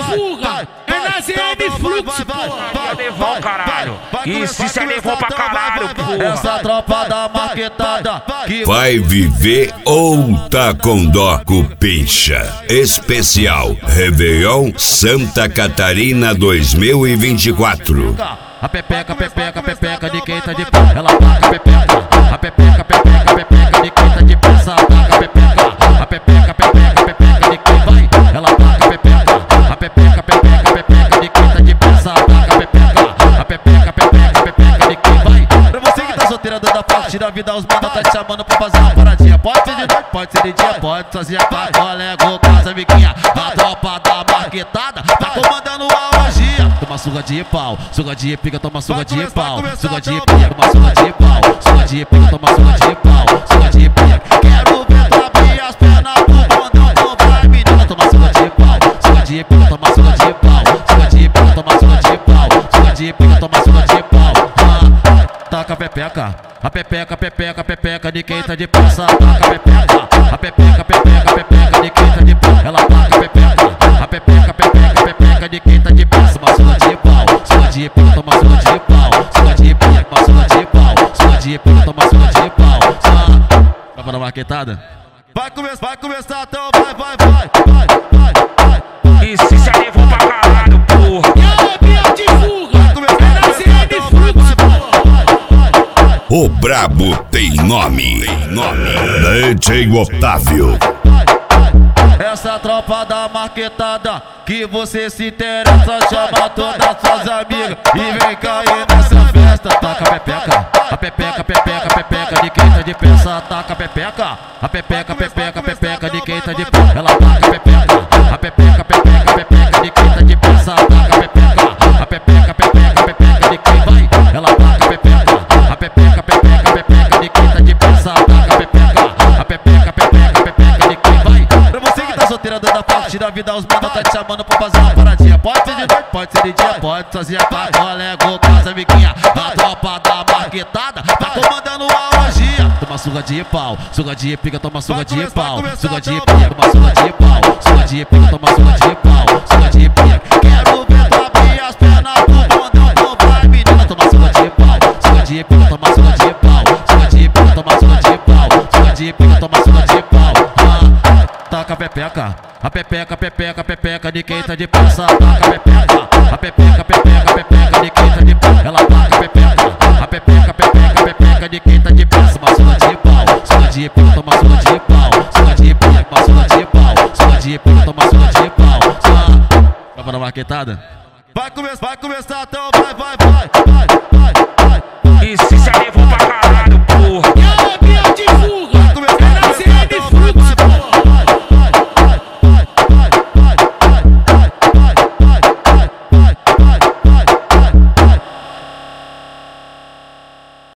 fuga, é na ZM Fluxo, Vai levar, caralho. Isso é levou pra caralho, porra. Essa tropa da marquetada que vai viver ou tá com dó Cupincha. Especial Réveillon Santa Catarina 2024. A pepeca de quem tá de pé, ela taca a pepeca. A pepeca de quem tá de pé, essa taca a pepeca. A pepeca de quem vai, ela taca a pepeca. A pepeca de quem tá de pé, essa taca a pepeca. A pepeca de quem vai. Pra você que tá solteira dando a parte, tira a vida, os mano tá te chamando pra fazer uma paradinha. Pode ser de noite, pode ser de dia, pode fazer a colega, casa, amiguinha. A tropa da marquetada tá comandando a orgia. Toma suga de pau, suga de pica, toma suga de pau. Suga de pica, toma suga de pau. Suga de pica, toma suga de pau. Suga de pica, quero ver tu abrir as pernas pro condão. Não vai, menina, toma suga de pau. Suga de pica, toma suga de pau. Suga de pica, toma suga de pau. Suga de pica, toma suga de pau. Taca a pepeca. A pepeca de quem tá de peça. Taca a pepeca. A pepeca de quem tá de pé. Ela taca a pepeca. A pepeca de quem tá de peça. Uma suga de pau. Suga de pica, toma suga de pau. Suga de pica, uma suga de pau. Suga de pica, toma suga de pau. Vai pra marquetada? Vai começar, então vai. Isso é levou pra caralho, porra. e a ambiente de fuga, é na ZM Fluxo, O brabo tem nome. DJ Otávio. Essa tropa da marquetada que você se interessa, chama todas suas amigas e vem cair nessa festa. Taca a pepeca. A pepeca de quem tá de peça. Taca a pepeca. A pepeca de quem tá de pé. Ela taca a pepeca. A pepeca de quem tá de peça. Taca a pepeca. A pepeca de quem vai, ela taca a pepeca. A pepeca de quem tá de peça. Taca a pepeca. A pepeca de quem vai. Pra você que tá solteira dando a parte, tira a vida, os mano tá te chamando pra fazer uma paradinha. Pode ser de noite, pode ser de dia, pode fazer a colega, casa, amiguinha. A tropa da marquetada tá comandando a orgia. Toma suga de pau, suga de pica, toma suga de pau. Suga de pica, toma suga de pau. Suga de pica, toma suga de pau. Suga de pica, quero ver tu abrir as pernas pro condão. Não vai, menina, toma suga de pau. Suga de pica, toma suga de pau. Suga de pica, toma suga de pau. Suga de pica, toma suga de pau. Taca a pepeca. A pepeca de quem tá de peça. Taca a pepeca. A pepeca de quem tá de pé. Ela taca a pepeca. A pepeca de quem tá de peça. Uma suga de pau. Suga de pica, toma suga de pau. Suga de pica, uma suga de pau. Suga de pica, toma suga de pau. Vai pra marquetada? Vai começar, então vai.